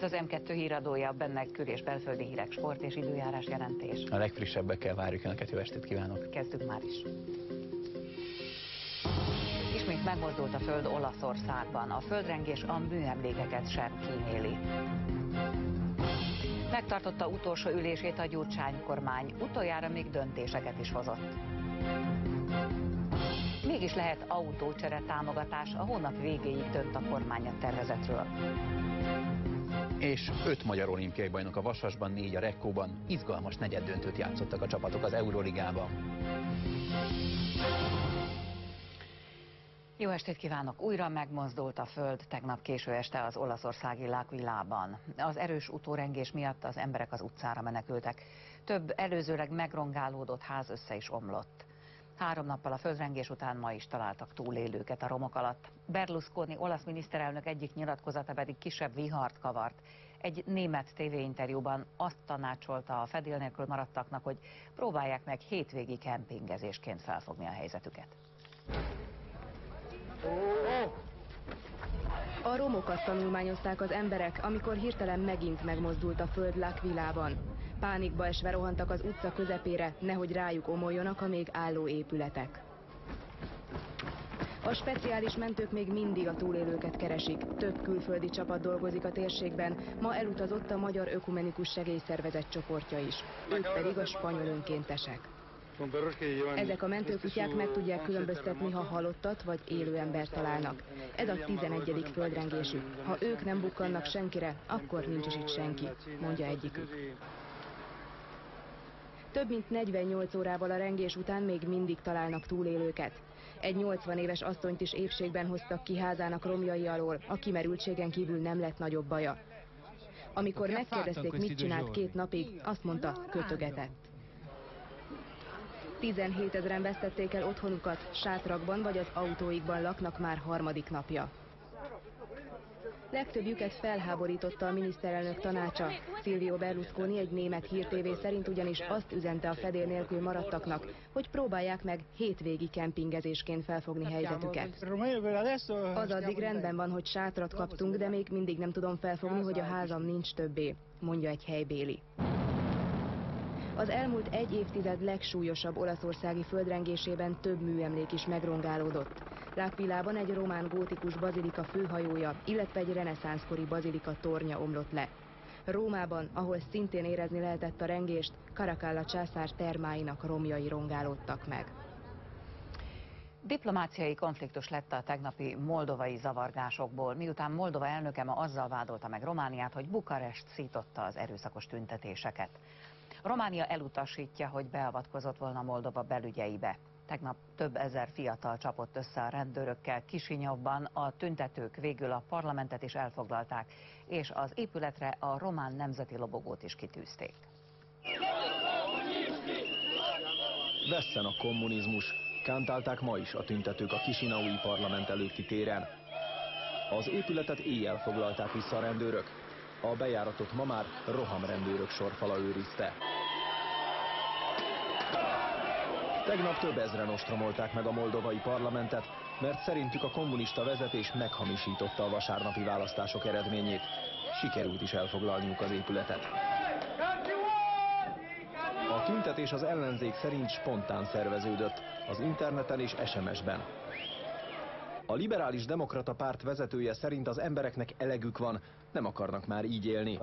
Ez az M2 híradója, benne kül- és belföldi hírek, sport és időjárás jelentés. A legfrissebbekkel várjuk Önöket, jó estét kívánok! Kezdjük már is. Ismét megmozdult a föld Olaszországban. A földrengés a műemlékeket sem kíméli. Megtartotta utolsó ülését a Gyurcsány kormány, utoljára még döntéseket is hozott. Mégis lehet autócsere támogatás, a hónap végéig dönt a kormány a tervezetről. És 5 magyar olimpiai bajnok a vasasban, 4 a rekkóban. Izgalmas negyeddöntőt játszottak a csapatok az Euróligában. Jó estét kívánok! Újra megmozdult a föld tegnap késő este az olaszországi L'Aquilában. Az erős utórengés miatt az emberek az utcára menekültek. Több előzőleg megrongálódott ház össze is omlott. 3 nappal a földrengés után ma is találtak túlélőket a romok alatt. Berlusconi olasz miniszterelnök egyik nyilatkozata pedig kisebb vihart kavart. Egy német tévéinterjúban azt tanácsolta a fedél nélkül maradtaknak, hogy próbálják meg hétvégi kempingezésként felfogni a helyzetüket. A romokat tanulmányozták az emberek, amikor hirtelen megint megmozdult a föld L'Aquilában. Pánikba esve rohantak az utca közepére, nehogy rájuk omoljonak a még álló épületek. A speciális mentők még mindig a túlélőket keresik. Több külföldi csapat dolgozik a térségben, ma elutazott a Magyar Ökumenikus Segélyszervezet csoportja is. Ők pedig a spanyol önkéntesek. Ezek a mentőkutyák meg tudják különböztetni, ha halottat vagy élő embert találnak. Ez a 11. földrengésük. Ha ők nem bukkannak senkire, akkor nincs is itt senki, mondja egyikük. Több mint 48 órával a rengés után még mindig találnak túlélőket. Egy 80 éves asszonyt is épségben hoztak ki házának romjai alól, a kimerültségen kívül nem lett nagyobb baja. Amikor megkérdezték, mit csinált 2 napig, azt mondta, kötögetett. 17 000-en vesztették el otthonukat, sátrakban vagy az autóikban laknak már 3. napja. Legtöbbjüket felháborította a miniszterelnök tanácsa. Silvio Berlusconi egy német hírtévé szerint ugyanis azt üzente a fedél nélkül maradtaknak, hogy próbálják meg hétvégi kempingezésként felfogni helyzetüket. Az addig rendben van, hogy sátrat kaptunk, de még mindig nem tudom felfogni, hogy a házam nincs többé, mondja egy helybéli. Az elmúlt 1 évtized legsúlyosabb olaszországi földrengésében több műemlék is megrongálódott. L'Aquilában egy román gótikus bazilika főhajója, illetve egy reneszánszkori bazilika tornya omlott le. Rómában, ahol szintén érezni lehetett a rengést, Caracalla császár termáinak romjai rongálódtak meg. Diplomáciai konfliktus lett a tegnapi moldovai zavargásokból, miután Moldova elnöke ma azzal vádolta meg Romániát, hogy Bukarest szította az erőszakos tüntetéseket. Románia elutasítja, hogy beavatkozott volna Moldova belügyeibe. Tegnap több ezer fiatal csapott össze a rendőrökkel Kisinyovban, a tüntetők végül a parlamentet is elfoglalták, és az épületre a román nemzeti lobogót is kitűzték. Vesszen a kommunizmus! Kántálták ma is a tüntetők a kisinaui parlament előtti téren. Az épületet éjjel foglalták vissza a rendőrök. A bejáratot ma már rohamrendőrök sorfala őrizte. Tegnap több ezren ostromolták meg a moldovai parlamentet, mert szerintük a kommunista vezetés meghamisította a vasárnapi választások eredményét. Sikerült is elfoglalniuk az épületet. A tüntetés az ellenzék szerint spontán szerveződött, az interneten és SMS-ben. A liberális demokrata párt vezetője szerint az embereknek elegük van, nem akarnak már így élni.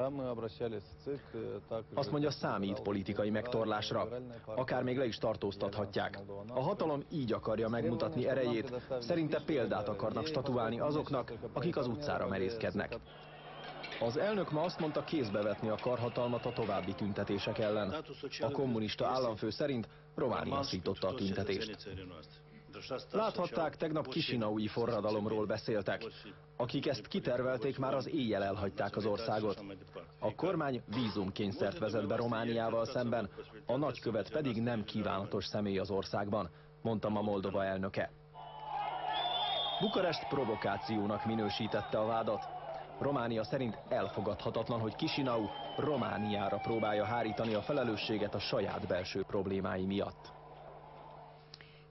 Azt mondja, számít politikai megtorlásra, akár még le is tartóztathatják. A hatalom így akarja megmutatni erejét, szerinte példát akarnak statuálni azoknak, akik az utcára merészkednek. Az elnök ma azt mondta, kézbe vetni a karhatalmat a további tüntetések ellen. A kommunista államfő szerint Románia szította a tüntetést. Láthatták, tegnap kisinaui forradalomról beszéltek. Akik ezt kitervelték, már az éjjel elhagyták az országot. A kormány vízumkényszert vezet be Romániával szemben, a nagykövet pedig nem kívánatos személy az országban, mondta ma Moldova elnöke. Bukarest provokációnak minősítette a vádat. Románia szerint elfogadhatatlan, hogy Chisinau Romániára próbálja hárítani a felelősséget a saját belső problémái miatt.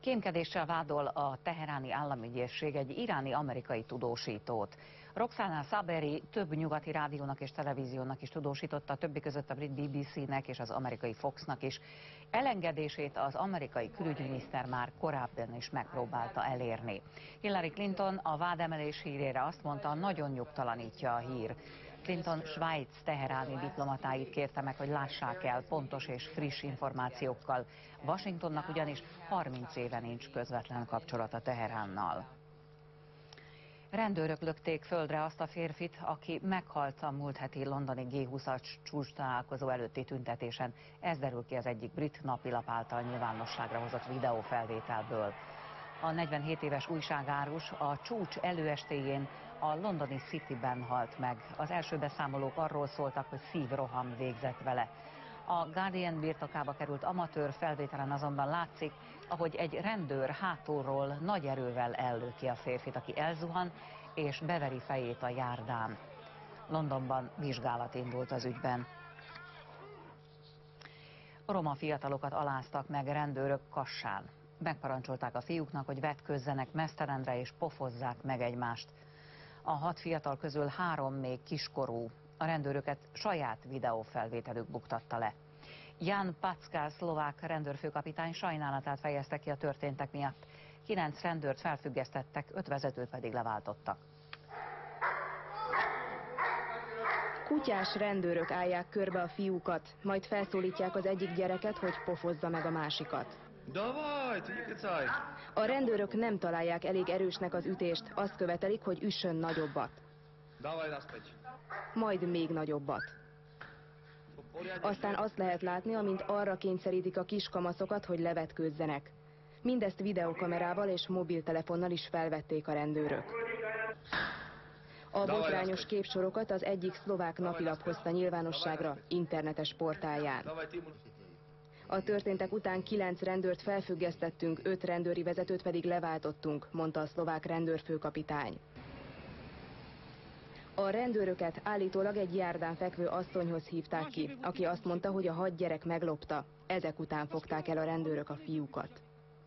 Kémkedéssel vádol a teheráni államügyészség egy iráni-amerikai tudósítót. Roxana Saberi több nyugati rádiónak és televíziónak is tudósította, többi között a brit BBC-nek és az amerikai Foxnak is. Elengedését az amerikai külügyminiszter már korábban is megpróbálta elérni. Hillary Clinton a vádemelés hírére azt mondta, nagyon nyugtalanítja a hír. Clinton Svájc teheráni diplomatáit kérte meg, hogy lássák el pontos és friss információkkal. Washingtonnak ugyanis 30 éve nincs közvetlen kapcsolata Teheránnal. Rendőrök lökték földre azt a férfit, aki meghalt a múlt heti londoni G20-as csúcstalálkozó előtti tüntetésen. Ez derül ki az egyik brit napilap által nyilvánosságra hozott videófelvételből. A 47 éves újságárus a csúcs előestéjén a londoni Cityben halt meg. Az első beszámolók arról szóltak, hogy szívroham végzett vele. A Guardian birtokába került amatőr felvételen azonban látszik, ahogy egy rendőr hátulról nagy erővel ellöki a férfit, aki elzuhan és beveri fejét a járdán. Londonban vizsgálat indult az ügyben. Roma fiatalokat aláztak meg rendőrök Kassán. Megparancsolták a fiúknak, hogy vetközzenek meztelenre és pofozzák meg egymást. A 6 fiatal közül 3 még kiskorú. A rendőröket saját videófelvételük buktatta le. Jan Packa szlovák rendőrfőkapitány sajnálatát fejezte ki a történtek miatt. 9 rendőrt felfüggesztettek, 5 vezetőt pedig leváltottak. Kutyás rendőrök állják körbe a fiúkat, majd felszólítják az egyik gyereket, hogy pofozza meg a másikat. A rendőrök nem találják elég erősnek az ütést, azt követelik, hogy üssön nagyobbat. Majd még nagyobbat. Aztán azt lehet látni, amint arra kényszerítik a kiskamaszokat, hogy levetkőzzenek. Mindezt videókamerával és mobiltelefonnal is felvették a rendőrök. A botrányos képsorokat az egyik szlovák napilap hozta nyilvánosságra internetes portáján. A történtek után 9 rendőrt felfüggesztettünk, 5 rendőri vezetőt pedig leváltottunk, mondta a szlovák rendőrfőkapitány. A rendőröket állítólag egy járdán fekvő asszonyhoz hívták ki, aki azt mondta, hogy a 6 gyerek meglopta. Ezek után fogták el a rendőrök a fiúkat.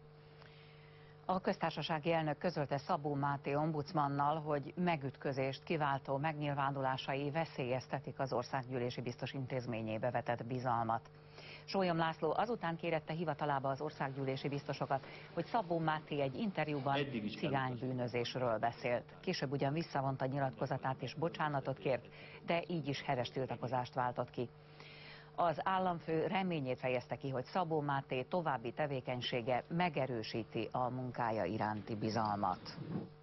A köztársasági elnök közölte Szabó Máté ombudsmannal, hogy megütközést kiváltó megnyilvánulásai veszélyeztetik az országgyűlési biztos intézményébe vetett bizalmat. Sólyom László azután kérette hivatalába az országgyűlési biztosokat, hogy Szabó Máté egy interjúban cigánybűnözésről beszélt. Később ugyan visszavonta nyilatkozatát és bocsánatot kért, de így is heves tiltakozást váltott ki. Az államfő reményét fejezte ki, hogy Szabó Máté további tevékenysége megerősíti a munkája iránti bizalmat.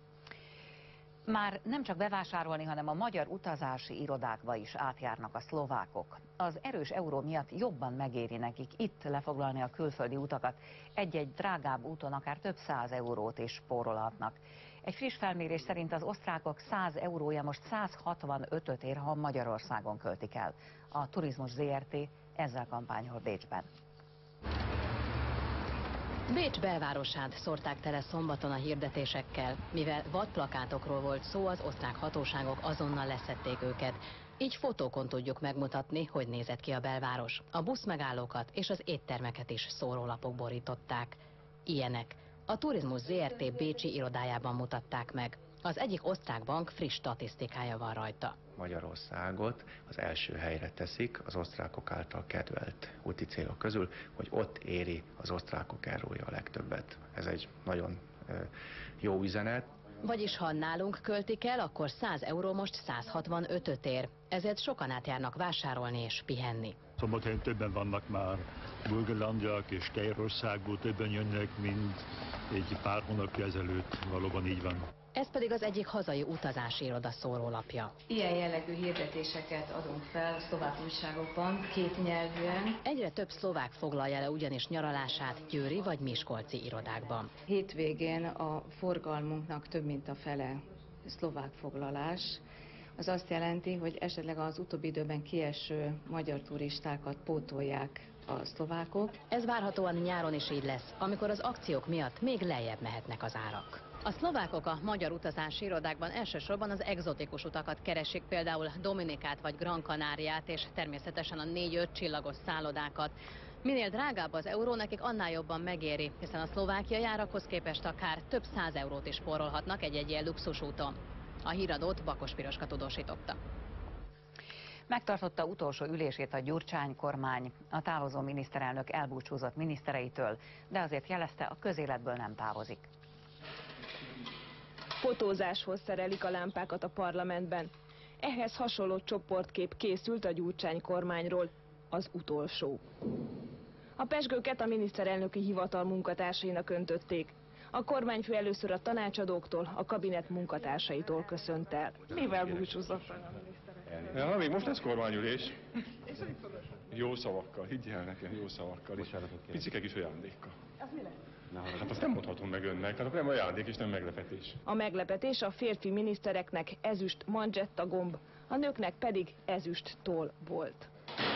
Már nem csak bevásárolni, hanem a magyar utazási irodákba is átjárnak a szlovákok. Az erős euró miatt jobban megéri nekik itt lefoglalni a külföldi utakat. Egy-egy drágább úton akár több 100 eurót is spórolhatnak. Egy friss felmérés szerint az osztrákok 100 eurója most 165-öt ér, ha Magyarországon költik el. A Turizmus Zrt. Ezzel kampányol Bécsben. Bécs belvárosát szórták tele szombaton a hirdetésekkel. Mivel vadplakátokról volt szó, az osztrák hatóságok azonnal leszették őket. Így fotókon tudjuk megmutatni, hogy nézett ki a belváros. A buszmegállókat és az éttermeket is szórólapok borították. Ilyenek. A Turizmus Zrt. Bécsi irodájában mutatták meg. Az egyik osztrák bank friss statisztikája van rajta. Magyarországot az első helyre teszik az osztrákok által kedvelt úti célok közül, hogy ott éri az osztrákok eurója a legtöbbet. Ez egy nagyon jó üzenet. Vagyis ha nálunk költik el, akkor 100 euró most 165-öt ér. Ezért sokan átjárnak vásárolni és pihenni. Szombathelyen többen vannak már Burgenlandiak és Keirországból többen jönnek, mint egy pár hónapja ezelőtt, valóban így van. Ez pedig az egyik hazai utazási iroda szórólapja. Ilyen jellegű hirdetéseket adunk fel szlovák újságokban, 2 nyelvűen. Egyre több szlovák foglalja le ugyanis nyaralását győri vagy miskolci irodákban. Hétvégén a forgalmunknak több mint a fele szlovák foglalás. Az azt jelenti, hogy esetleg az utóbbi időben kieső magyar turistákat pótolják a szlovákok. Ez várhatóan nyáron is így lesz, amikor az akciók miatt még lejjebb mehetnek az árak. A szlovákok a magyar utazási irodákban elsősorban az egzotikus utakat keresik, például Dominikát vagy Gran Canariát, és természetesen a 4-5 csillagos szállodákat. Minél drágább az euró, nekik annál jobban megéri, hiszen a szlovákiai árakhoz képest akár több 100 eurót is spórolhatnak egy ilyen luxusúton. A híradót Bakos Piroska tudósította. Megtartotta utolsó ülését a Gyurcsány kormány. A távozó miniszterelnök elbúcsúzott minisztereitől, de azért jelezte, a közéletből nem távozik. Fotózáshoz szerelik a lámpákat a parlamentben. Ehhez hasonló csoportkép készült a Gyurcsány kormányról, az utolsó. A pezsgőket a miniszterelnöki hivatal munkatársainak öntötték. A kormányfő először a tanácsadóktól, a kabinet munkatársaitól köszönt el. Mivel búcsúzott a miniszterelnök? Ja, még most lesz kormányülés. Jó szavakkal, higgyel nekem, jó szavakkal. Picike kis ajándékkal. Az mi lesz? Hát azt nem mondhatom meg önnek, hát nem ajándék és nem meglepetés. A meglepetés a férfi minisztereknek ezüst manzsetta gomb, a nőknek pedig ezüst toll volt.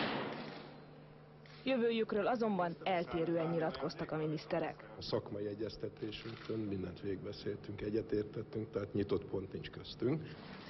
Jövőjükről azonban eltérően nyilatkoztak a miniszterek. A szakmai egyeztetésünkön mindent végigbeszéltünk, egyetértettünk, tehát nyitott pont nincs köztünk.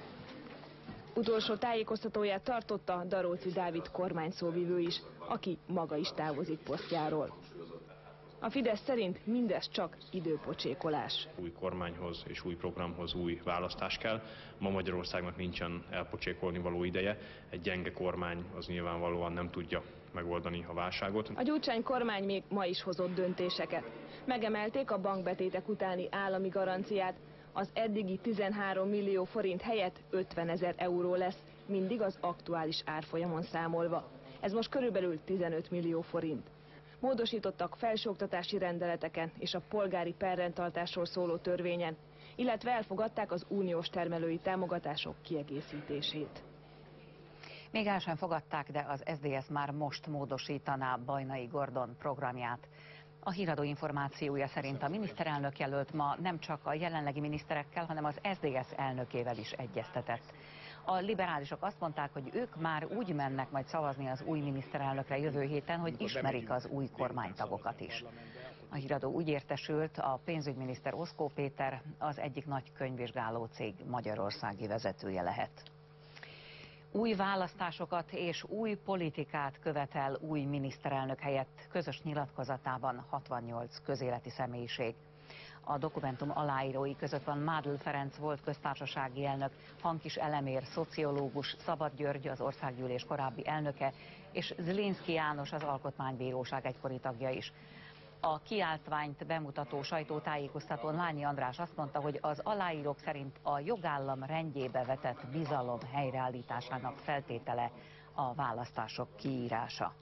Utolsó tájékoztatóját tartotta Daróczi Dávid kormányszóvivő is, aki maga is távozik posztjáról. A Fidesz szerint mindez csak időpocsékolás. Új kormányhoz és új programhoz új választás kell. Ma Magyarországnak nincsen elpocsékolni való ideje. Egy gyenge kormány az nyilvánvalóan nem tudja megoldani a válságot. A Gyurcsány kormány még ma is hozott döntéseket. Megemelték a bankbetétek utáni állami garanciát. Az eddigi 13 millió forint helyett 50 000 euró lesz, mindig az aktuális árfolyamon számolva. Ez most körülbelül 15 millió forint. Módosítottak felsőoktatási rendeleteken és a polgári perrendtartásról szóló törvényen, illetve elfogadták az uniós termelői támogatások kiegészítését. Még el sem fogadták, de az SZDSZ már most módosítaná Bajnai Gordon programját. A híradó információja szerint a miniszterelnök jelölt ma nem csak a jelenlegi miniszterekkel, hanem az SZDSZ elnökével is egyeztetett. A liberálisok azt mondták, hogy ők már úgy mennek majd szavazni az új miniszterelnökre jövő héten, hogy ismerik az új kormánytagokat is. A híradó úgy értesült, a pénzügyminiszter Oszkó Péter az egyik nagy könyvvizsgáló cég magyarországi vezetője lehet. Új választásokat és új politikát követel új miniszterelnök helyett közös nyilatkozatában 68 közéleti személyiség. A dokumentum aláírói között van Mádl Ferenc volt köztársasági elnök, Hankis Elemér szociológus, Szabad György az országgyűlés korábbi elnöke, és Zlinszky János az alkotmánybíróság egykori tagja is. A kiáltványt bemutató sajtótájékoztatón Lányi András azt mondta, hogy az aláírók szerint a jogállam rendjébe vetett bizalom helyreállításának feltétele a választások kiírása.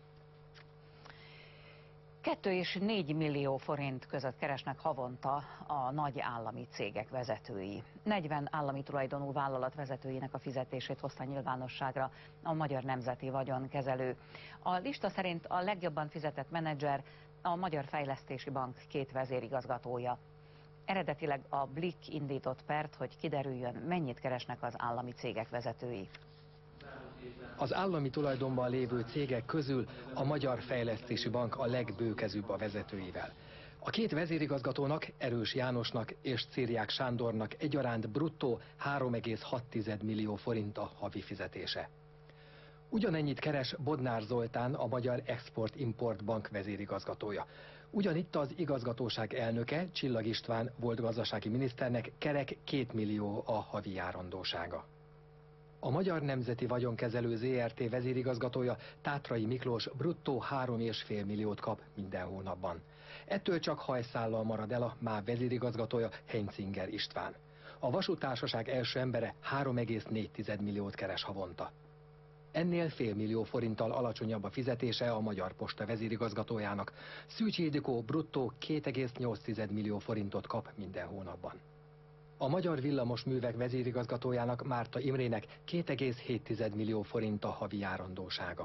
2 és 4 millió forint között keresnek havonta a nagy állami cégek vezetői. 40 állami tulajdonú vállalat vezetőinek a fizetését hozta nyilvánosságra a Magyar Nemzeti Vagyonkezelő. A lista szerint a legjobban fizetett menedzser a Magyar Fejlesztési Bank 2 vezérigazgatója. Eredetileg a Blick indított pert, hogy kiderüljön, mennyit keresnek az állami cégek vezetői. Az állami tulajdonban lévő cégek közül a Magyar Fejlesztési Bank a legbőkezűbb a vezetőivel. A 2 vezérigazgatónak, Erős Jánosnak és Ciriák Sándornak egyaránt bruttó 3,6 millió forint a havi fizetése. Ugyanennyit keres Bodnár Zoltán, a Magyar Export-Import Bank vezérigazgatója. Ugyanitt az igazgatóság elnöke, Csillag István volt gazdasági miniszternek kerek 2 millió a havi járandósága. A Magyar Nemzeti Vagyonkezelő ZRT vezérigazgatója, Tátrai Miklós bruttó 3,5 milliót kap minden hónapban. Ettől csak hajszállal marad el a MÁV vezérigazgatója, Hencinger István. A vasútársaság első embere 3,4 milliót keres havonta. Ennél fél millió forinttal alacsonyabb a fizetése a Magyar Posta vezérigazgatójának. Szűcs Ildikó bruttó 2,8 millió forintot kap minden hónapban. A Magyar Villamos Művek vezérigazgatójának, Márta Imrének 2,7 millió forint a havi járandósága.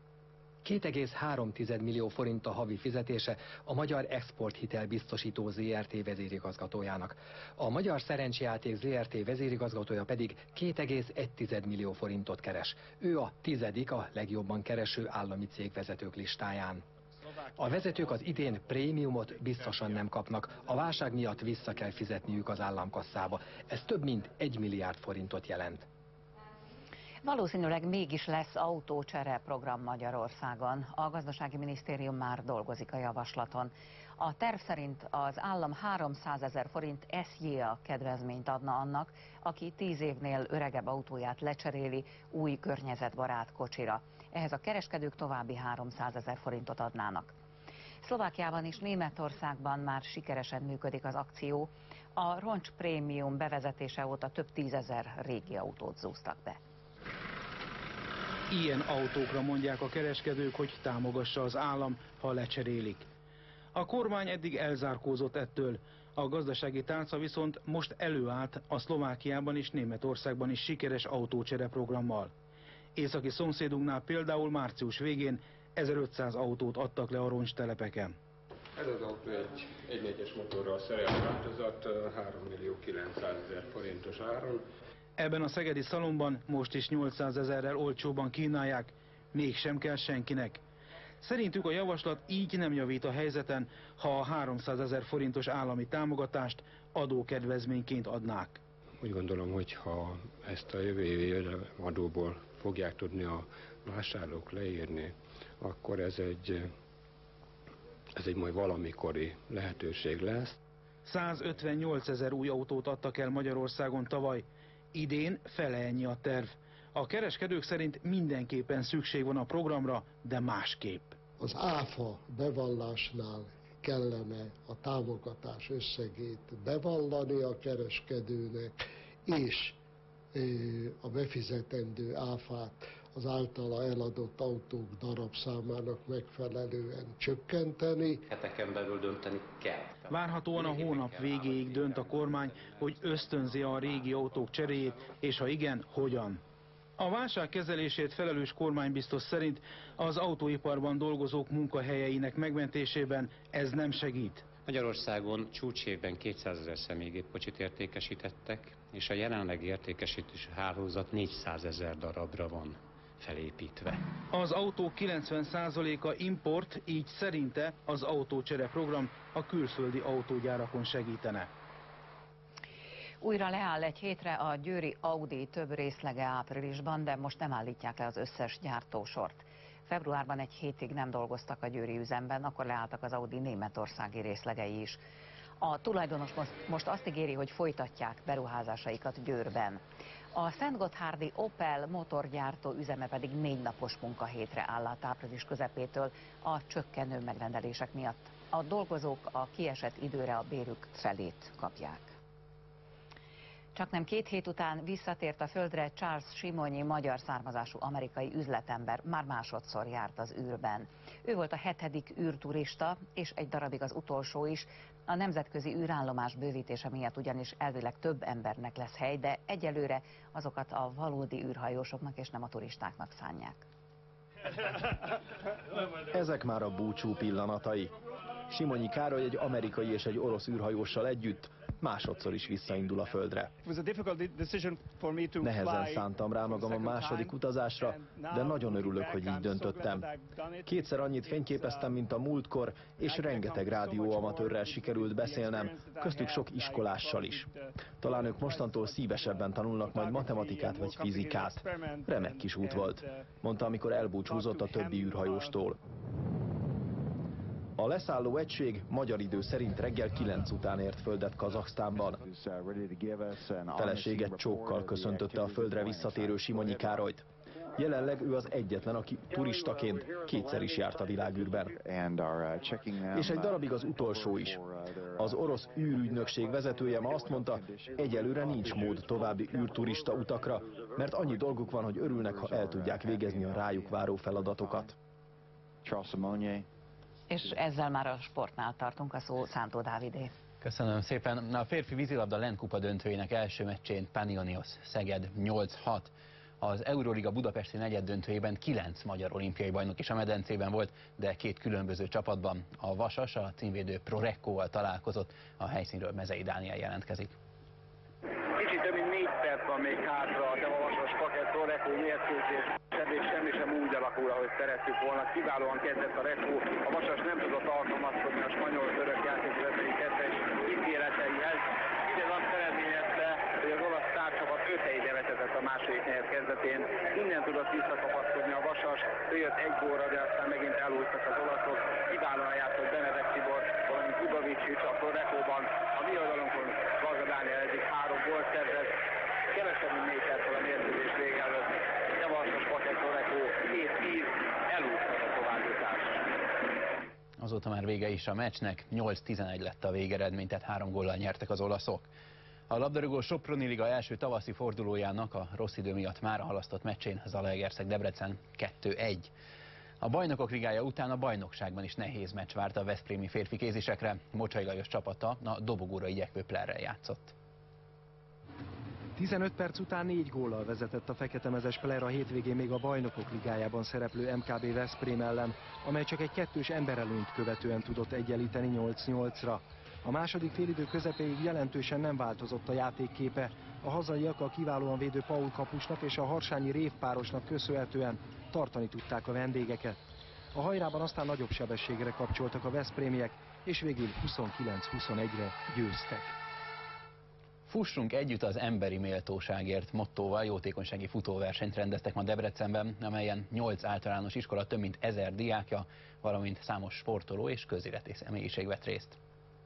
2,3 millió forint a havi fizetése a Magyar Exporthitel Biztosító ZRT vezérigazgatójának. A Magyar Szerencsejáték ZRT vezérigazgatója pedig 2,1 millió forintot keres. Ő a 10. a legjobban kereső állami cégvezetők listáján. A vezetők az idén prémiumot biztosan nem kapnak, a válság miatt vissza kell fizetniük az államkasszába. Ez több mint 1 milliárd forintot jelent. Valószínűleg mégis lesz autócsere program Magyarországon. A Gazdasági Minisztérium már dolgozik a javaslaton. A terv szerint az állam 300 000 forint SZJA kedvezményt adna annak, aki 10 évnél öregebb autóját lecseréli új környezetbarát kocsira. Ehhez a kereskedők további 300 000 forintot adnának. Szlovákiában és Németországban már sikeresen működik az akció. A roncsprémium bevezetése óta több 10 000 régi autót zúztak be. Ilyen autókra mondják a kereskedők, hogy támogassa az állam, ha lecserélik. A kormány eddig elzárkózott ettől. A gazdasági tálca viszont most előállt a Szlovákiában és Németországban is sikeres autócsere programmal. Északi szomszédunknál például március végén 1500 autót adtak le a roncstelepeken. Ez az autó egy 1.4-es motorral szerelt változat, 3.900.000 forintos áron. Ebben a szegedi szalonban most is 800 000-rel olcsóban kínálják, mégsem kell senkinek. Szerintük a javaslat így nem javít a helyzeten, ha a 300 000 forintos állami támogatást adókedvezményként adnák. Úgy gondolom, hogy ha ezt a jövő évi adóból fogják tudni a vásárlók leírni, akkor ez egy majd valamikori lehetőség lesz. 158 000 új autót adtak el Magyarországon tavaly. Idén fele ennyi a terv. A kereskedők szerint mindenképpen szükség van a programra, de másképp. Az áfa bevallásnál kellene a támogatás összegét bevallani a kereskedőnek, és a befizetendő áfát az általa eladott autók darabszámának megfelelően csökkenteni. Heteken belül dönteni kell. Várhatóan a hónap végéig dönt a kormány, hogy ösztönzi a régi autók cseréjét, és ha igen, hogyan. A válság kezelését felelős kormánybiztos szerint az autóiparban dolgozók munkahelyeinek megmentésében ez nem segít. Magyarországon csúcsévben 200 000 személygépkocsit értékesítettek, és a jelenlegi értékesítési hálózat 400 000 darabra van felépítve. Az autók 90%-a import, így szerinte az autócsere program a külföldi autógyárakon segítene. Újra leáll egy hétre a győri Audi több részlege áprilisban, de most nem állítják le az összes gyártósort. Februárban egy hétig nem dolgoztak a győri üzemben, akkor leálltak az Audi németországi részlegei is. A tulajdonos most azt ígéri, hogy folytatják beruházásaikat Győrben. A Szentgotthárdi Opel motorgyártó üzeme pedig 4 napos munkahétre áll át április közepétől a csökkenő megrendelések miatt. A dolgozók a kiesett időre a bérük felét kapják. Csaknem 2 hét után visszatért a földre Charles Simonyi, magyar származású amerikai üzletember, már másodszor járt az űrben. Ő volt a 7. űrturista, és egy darabig az utolsó is. A nemzetközi űrállomás bővítése miatt ugyanis elvileg több embernek lesz hely, de egyelőre azokat a valódi űrhajósoknak és nem a turistáknak szánják. Ezek már a búcsú pillanatai. Simonyi Károly egy amerikai és egy orosz űrhajóssal együtt másodszor is visszaindul a földre. Nehezen szántam rá magam a második utazásra, de nagyon örülök, hogy így döntöttem. 2-szer annyit fényképeztem, mint a múltkor, és rengeteg rádióamatőrrel sikerült beszélnem, köztük sok iskolással is. Talán ők mostantól szívesebben tanulnak majd matematikát vagy fizikát. Remek kis út volt, mondta, amikor elbúcsúzott a többi űrhajóstól. A leszálló egység magyar idő szerint reggel 9 után ért földet Kazaksztánban. Felesége csókkal köszöntötte a földre visszatérő Simonyi Károlyt. Jelenleg ő az egyetlen, aki turistaként 2-szer is járt a világűrben. És egy darabig az utolsó is. Az orosz űrügynökség vezetője ma azt mondta, egyelőre nincs mód további űrturista utakra, mert annyi dolguk van, hogy örülnek, ha el tudják végezni a rájuk váró feladatokat. És ezzel már a sportnál tartunk, a szó Szántó Dávidé. Köszönöm szépen. A férfi vízilabda LEN kupa döntőjének első meccsén Panionios Szeged 8-6. Az Euroliga budapesti negyeddöntőjében 9 magyar olimpiai bajnok is a medencében volt, de 2 különböző csapatban. A Vasas a címvédő Prorekkóval találkozott, a helyszínről Mezei Dániel jelentkezik. Kicsit több mint 4 perc van még hátra a Vasas Pakett Prorekkó mérkőzés. Semmi sem úgy alakul, ahogy szerettük volna. Kiválóan kezdett a Rekkó. A Vasas nem tudott alkalmazkodni a spanyol-török játékvezetői 2-es ítéleteihez. Mindez azt eredményezte, hogy az olasz tárcsapat 5 helyre vezetett a második mérkőzésnél kezdetén. Innen tudott visszakapaszkodni a Vasas, jött egy gólra, de aztán megint elújtak az olaszok. Kiválóan játszott Benedek Tibor, valamint Udovics is a Torrekóban. A mi oldalunkon Varga Dániel eddig 3 gólt szerzett. Kevesebb mint 4 perccel a mérkőzés vége előtt. A Vasas Paket Torrekó 7-10 elúszta a továbbjutást. Azóta már vége is a meccsnek, 8-11 lett a végeredmény, tehát 3 góllal nyertek az olaszok. A labdarúgó Soproni Liga első tavaszi fordulójának a rossz idő miatt mára halasztott meccsén Zalaegerszeg-Debrecen 2-1. A Bajnokok Ligája után a bajnokságban is nehéz meccs várta a veszprémi férfi kézisekre. Mocsai Lajos csapata a dobogóra igyekvő Plerrel játszott. 15 perc után 4 góllal vezetett a feketemezes Pleer a hétvégén még a Bajnokok Ligájában szereplő MKB Veszprém ellen, amely csak egy 2-s emberelőnyt követően tudott egyenlíteni 8-8-ra. A második félidő közepéig jelentősen nem változott a játékképe. A hazaiak a kiválóan védő Paul kapusnak és a harsányi Rév párosnak köszönhetően tartani tudták a vendégeket. A hajrában aztán nagyobb sebességre kapcsoltak a veszprémiek, és végül 29-21-re győztek. Fussunk együtt az emberi méltóságért mottóval jótékonysági futóversenyt rendeztek ma Debrecenben, amelyen 8 általános iskola több mint 1000 diákja, valamint számos sportoló és közéleti személyiség vett részt.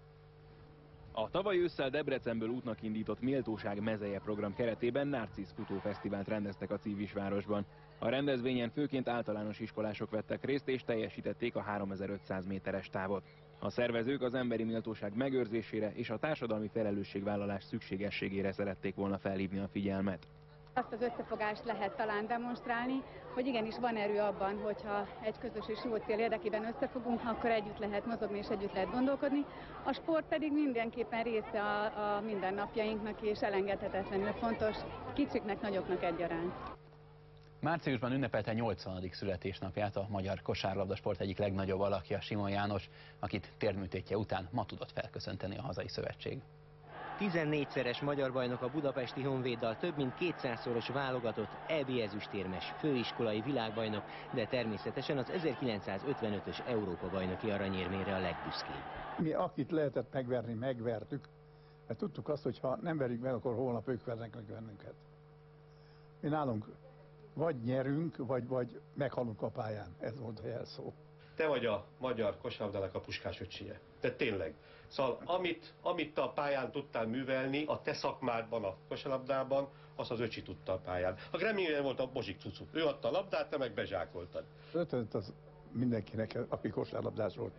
A tavaly ősszel Debrecenből útnak indított Méltóság mezeje program keretében Narcisz futófesztivált rendeztek a Civisvárosban. A rendezvényen főként általános iskolások vettek részt és teljesítették a 3500 méteres távot. A szervezők az emberi méltóság megőrzésére és a társadalmi felelősségvállalás szükségességére szerették volna felhívni a figyelmet. Azt az összefogást lehet talán demonstrálni, hogy igenis van erő abban, hogyha egy közös és jó cél érdekében összefogunk, akkor együtt lehet mozogni és együtt lehet gondolkodni. A sport pedig mindenképpen része a mindennapjainknak és elengedhetetlenül fontos, kicsiknek, nagyoknak egyaránt. Márciusban ünnepelte 80. születésnapját a magyar kosárlabdasport egyik legnagyobb alakja, Simon János, akit térdműtétje után ma tudott felköszönteni a hazai szövetség. 14-szeres magyar bajnok a budapesti Honvéddal, több mint 200-szoros válogatott, EB ezüstérmes, főiskolai világbajnok, de természetesen az 1955-ös Európa-bajnoki aranyérmére a legbüszkébb. Mi akit lehetett megverni, megvertük, mert tudtuk azt, hogy ha nem verjük meg, akkor holnap ők vernek meg bennünket. Mi nálunk vagy nyerünk, vagy meghalunk a pályán, ez volt a jelszó. Te vagy a magyar kosárlabdának a Puskás öccsie. De tényleg. Szóval amit a pályán tudtál művelni, a te szakmádban, a kosárlabdában, azt az öcsi tudta a pályán. A Gremlin volt a Bozsik cucu. Ő adta a labdát, te meg bezsákoltad. 55 az mindenkinek, aki kosárlabdás volt,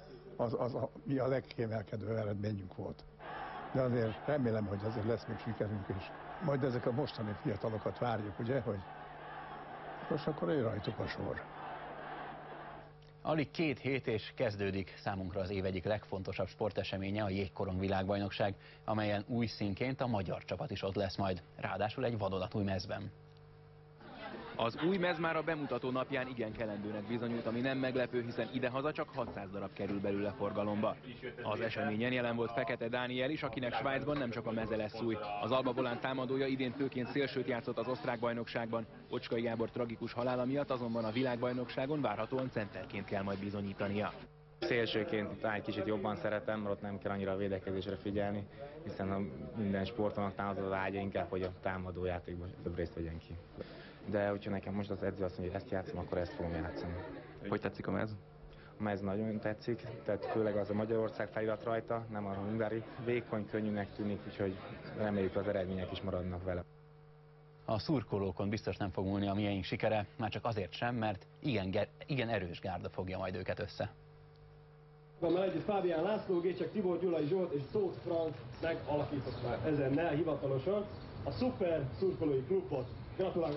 mi a legkiemelkedő eredményünk volt. De azért remélem, hogy azért lesz még sikerünk is. Majd ezek a mostani fiatalokat várjuk, ugye, hogy most akkor ő rajtuk a sor. Alig 2 hét és kezdődik számunkra az év egyik legfontosabb sporteseménye, a jégkorong világbajnokság, amelyen új színként a magyar csapat is ott lesz majd, ráadásul egy vadonatúj mezben. Az új mez már a bemutató napján igen kelendőnek bizonyult, ami nem meglepő, hiszen idehaza csak 600 darab kerül belőle forgalomba. Az eseményen jelen volt Fekete Dániel is, akinek Svájcban nem csak a meze lesz új. Az Alba Volán támadója idén főként szélsőt játszott az osztrák bajnokságban. Ocskai Gábor tragikus halála miatt azonban a világbajnokságon várhatóan centerként kell majd bizonyítania. Szélsőként talán egy kicsit jobban szeretem, mert ott nem kell annyira a védekezésre figyelni, hiszen a minden sportonak támadó az ágya inkább, hogy a támadó játékban több részt vegyen ki. De hogyha nekem most az edző azt mondja, hogy ezt játszom, akkor ezt fogom játszani. Hogy tetszik a mez? A mez nagyon tetszik, tehát főleg az a Magyarország felirat rajta, nem a hungári. Vékony, könnyűnek tűnik, úgyhogy reméljük az eredmények is maradnak vele. A szurkolókon biztos nem fog múlni a miénk sikere, már csak azért sem, mert igen erős gárda fogja majd őket össze. Együtt Fábián László, Gécsek Tibor, Gyulai Zsolt és Tóth Frank megalakították ezennel hivatalosan a Szuper Szurkolói Klubot. Gratulálok!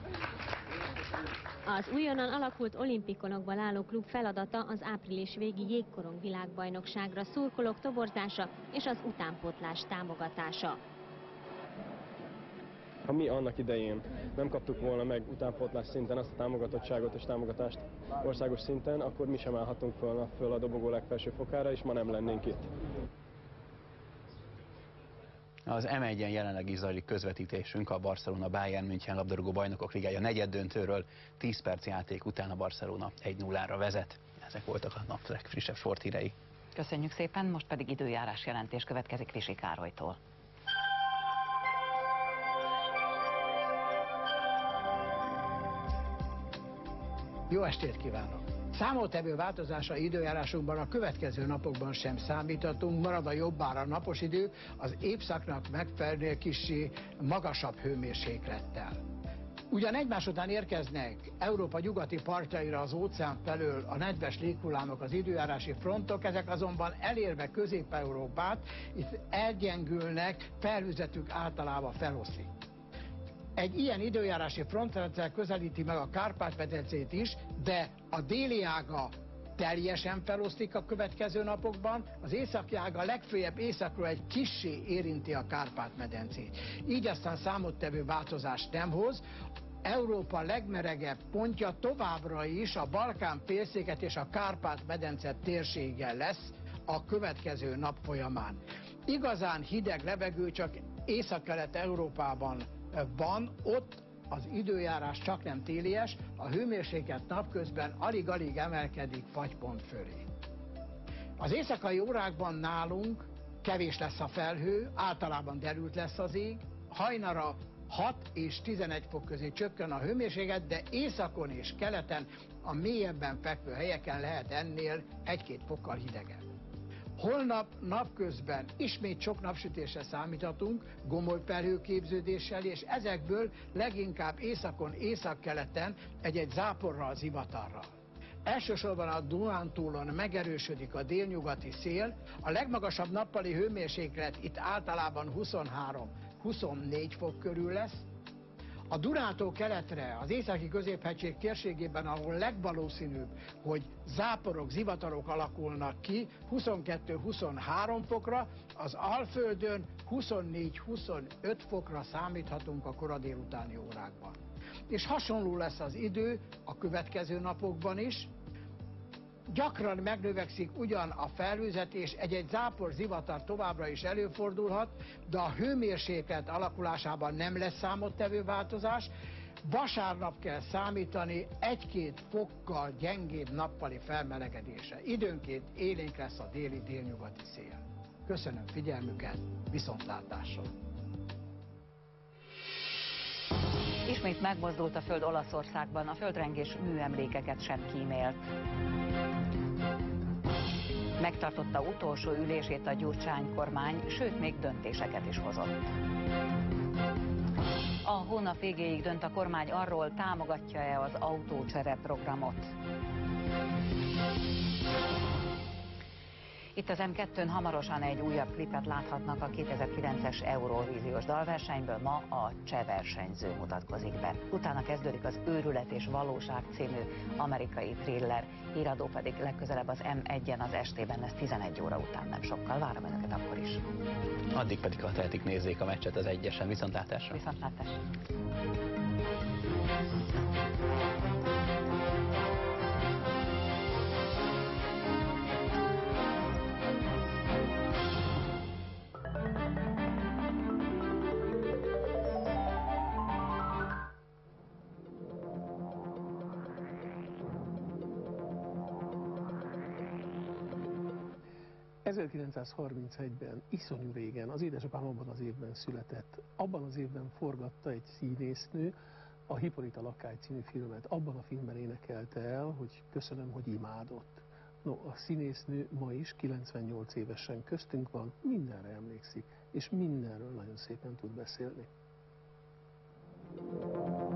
Az újonnan alakult olimpikonokból álló klub feladata az április végi jégkorong világbajnokságra szurkolók toborzása és az utánpótlás támogatása. Ha mi annak idején nem kaptuk volna meg utánpótlás szinten azt a támogatottságot és támogatást országos szinten, akkor mi sem állhatunk föl a dobogó legfelső fokára, és ma nem lennénk itt. Az M1-en jelenleg is zajlik közvetítésünk a Barcelona Bayern München labdarúgó bajnokok ligája negyeddöntőről. 10 perc játék után a Barcelona 1-0-ra vezet. Ezek voltak a nap legfrissebb sporthírei. Köszönjük szépen, most pedig időjárás jelentés következik Risi Károlytól. Jó estét kívánok! Számottevő változása időjárásunkban a következő napokban sem számíthatunk, marad a jobbára napos idő, az évszaknak megfelelő kissé magasabb hőmérséklettel. Ugyan egymás után érkeznek Európa nyugati partjaira az óceán felől a nedves léghullámok, az időjárási frontok, ezek azonban elérve Közép-Európát, itt elgyengülnek, felhőzetük általában feloszlik. Egy ilyen időjárási frontrendszer közelíti meg a Kárpát-medencét is, de a déli ága teljesen feloszlik a következő napokban, az északi ága legfőjebb északról egy kissé érinti a Kárpát-medencét. Így aztán számottevő változást nem hoz. Európa legmelegebb pontja továbbra is a Balkán-félsziget és a Kárpát-medence térsége lesz a következő nap folyamán. Igazán hideg levegő csak Észak-Kelet-Európában van, ott az időjárás csak nem télies, a hőmérséklet napközben alig-alig emelkedik fagypont fölé. Az éjszakai órákban nálunk kevés lesz a felhő, általában derült lesz az ég, hajnalra 6 és 11 fok közé csökken a hőmérséklet, de északon és keleten, a mélyebben fekvő helyeken lehet ennél 1-2 fokkal hidegebb. Holnap napközben ismét sok napsütésre számíthatunk, gomoly felhőképződéssel, és ezekből leginkább északon, északkeleten egy-egy záporral, zivatarral. Elsősorban a Dunántúlon megerősödik a délnyugati szél, a legmagasabb nappali hőmérséklet itt általában 23-24 fok körül lesz. A Dunától keletre, az északi középhegység térségében, ahol legvalószínűbb, hogy záporok, zivatarok alakulnak ki, 22-23 fokra, az Alföldön 24-25 fokra számíthatunk a kora délutáni órákban. És hasonló lesz az idő a következő napokban is. Gyakran megnövekszik ugyan a felhőzetés, egy-egy zápor, zivatar továbbra is előfordulhat, de a hőmérséklet alakulásában nem lesz számottevő változás. Vasárnap kell számítani 1-2 fokkal gyengébb nappali felmelegedésre. Időnként élénk lesz a déli délnyugati szél. Köszönöm figyelmüket, viszontlátásra! Ismét megmozdult a föld Olaszországban, a földrengés műemlékeket sem kímélt. Megtartotta utolsó ülését a Gyurcsány kormány, sőt még döntéseket is hozott. A hónap végéig dönt a kormány arról, támogatja-e az autócsere programot. Itt az M2-n hamarosan egy újabb klipet láthatnak a 2009-es Eurovíziós dalversenyből, ma a cseh versenyző mutatkozik be. Utána kezdődik az Őrület és Valóság című amerikai thriller, híradó pedig legközelebb az M1-en az estében lesz 11 óra után, nem sokkal, várom önöket akkor is. Addig pedig, ha tehetik, nézzék a meccset az Egyesen. Viszontlátásra! Viszontlátásra! ...1931-ben, iszonyú régen, az édesapám abban az évben született. Abban az évben forgatta egy színésznő a Hippolyta Lakály című filmet. Abban a filmben énekelte el, hogy köszönöm, hogy imádott. No, a színésznő ma is 98 évesen köztünk van, mindenre emlékszik, és mindenről nagyon szépen tud beszélni.